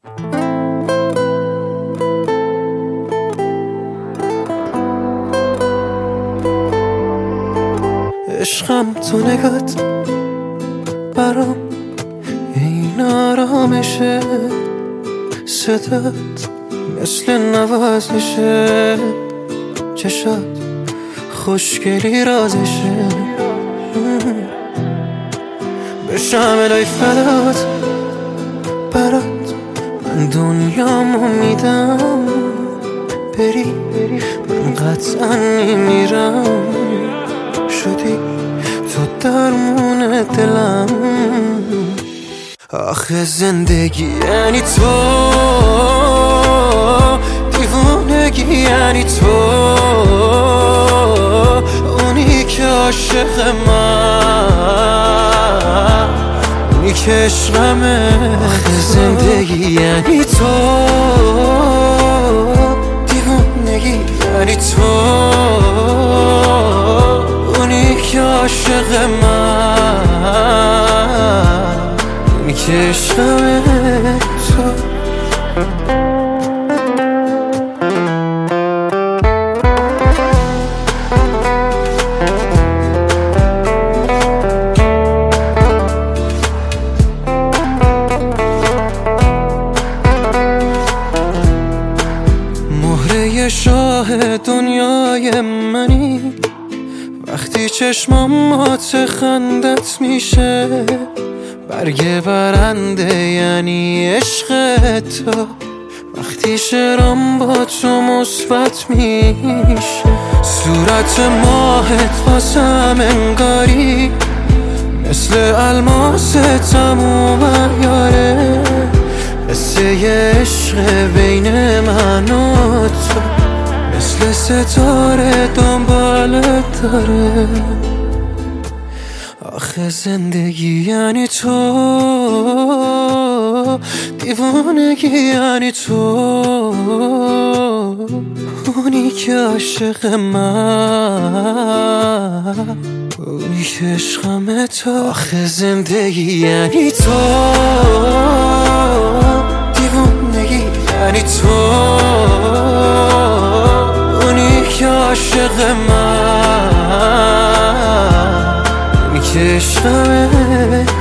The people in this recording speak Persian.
عشقم تو نگات برام این آرامشه، صدات مثل نوازشه، چشات خوشگلی رازشه. بشم الهی فدات برات، من دنیامو میدم، بری من قطعا میمیرم. شدی تو درمون دلم، آخه زندگی یعنی تو، دیوونگی یعنی تو، اونی که عاشق من، اونی که عشقمه. آخه زندگی یعنی تو، دیوونگی یعنی تو، اونی که عاشق من، اونی که عشقمه تو. مهره شاه دنیای منی، وقتی چشمامات خندت میشه، برگ برنده یعنی عشق تو، وقتی شعرام با تو مثبت میشه، صورت ماهت واسم انگاری مثل الماس تموم عیاره، قصه عشق بین من و تو مثل ستاره دنبالت داره. آخه زندگی یعنی تو، دیوانگی یعنی تو، اونی که عاشق من، اونی که عشقمه تو. آخه زندگی یعنی تو، دیوانگی یعنی تو، اونی که عاشق من، اونی که عشقمه.